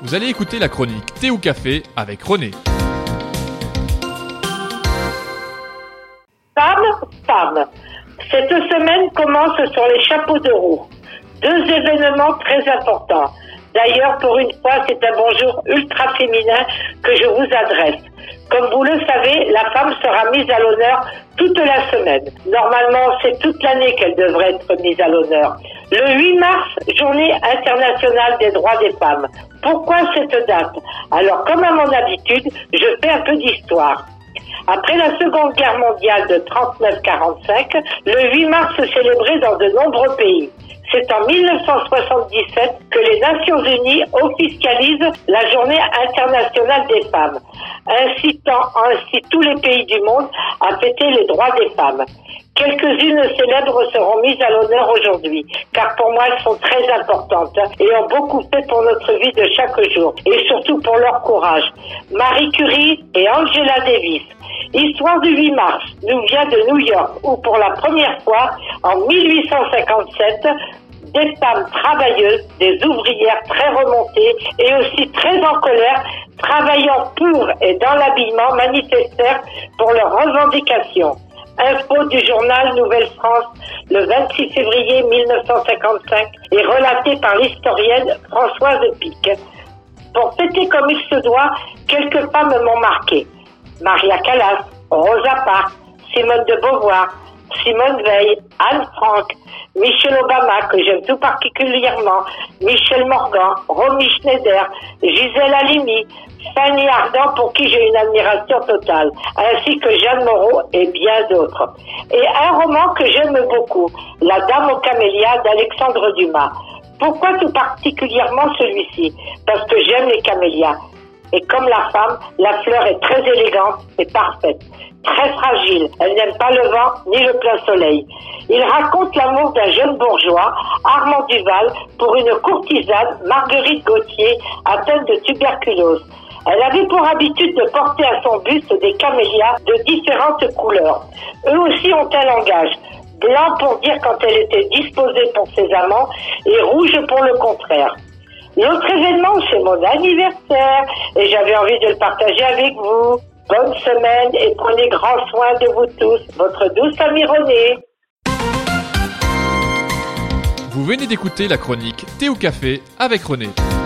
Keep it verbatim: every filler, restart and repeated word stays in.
Vous allez écouter la chronique Thé ou Café avec René. Femme, femme. Cette semaine commence sur les chapeaux de roue. Deux événements très importants. D'ailleurs, pour une fois, c'est un bonjour ultra féminin que je vous adresse. Comme vous le savez, la femme sera mise à l'honneur toute la semaine. Normalement, c'est toute l'année qu'elle devrait être mise à l'honneur. Le huit mars, journée internationale des droits des femmes. Pourquoi cette date? Alors, comme à mon habitude, je fais un peu d'histoire. Après la Seconde Guerre mondiale de trente-neuf quarante-cinq, le huit mars se célébrait dans de nombreux pays. C'est en mille neuf cent soixante-dix-sept que les Nations Unies officialisent la Journée internationale des femmes, incitant ainsi tous les pays du monde à fêter les droits des femmes. Quelques-unes célèbres seront mises à l'honneur aujourd'hui, car pour moi elles sont très importantes et ont beaucoup fait pour notre vie de chaque jour, et surtout pour leur courage. Marie Curie et Angela Davis. L'histoire du huit mars nous vient de New York, où pour la première fois, en mille huit cent cinquante-sept, des femmes travailleuses, des ouvrières très remontées et aussi très en colère, travaillant pour et dans l'habillement, manifestèrent pour leurs revendications. Info du journal Nouvelle-France le vingt-six février mille neuf cent cinquante-cinq et relatée par l'historienne Françoise Pic. Pour fêter comme il se doit, quelques femmes m'ont marqué. Maria Callas, Rosa Parks, Simone de Beauvoir, Simone Veil, Anne Frank, Michelle Obama, que j'aime tout particulièrement, Michel Morgan, Romy Schneider, Gisèle Halimi, Fanny Ardant, pour qui j'ai une admiration totale, ainsi que Jeanne Moreau et bien d'autres. Et un roman que j'aime beaucoup, La Dame aux camélias d'Alexandre Dumas. Pourquoi tout particulièrement celui-ci? Parce que j'aime les camélias. Et comme la femme, la fleur est très élégante et parfaite, très fragile. Elle n'aime pas le vent ni le plein soleil. Il raconte l'amour d'un jeune bourgeois, Armand Duval, pour une courtisane, Marguerite Gauthier, atteinte de tuberculose. Elle avait pour habitude de porter à son buste des camélias de différentes couleurs. Eux aussi ont un langage. Blanc pour dire quand elle était disposée pour ses amants et rouge pour le contraire. L'autre événement, c'est mon anniversaire et j'avais envie de le partager avec vous. Bonne semaine et prenez grand soin de vous tous. Votre douce amie René. Vous venez d'écouter la chronique Thé ou Café avec René.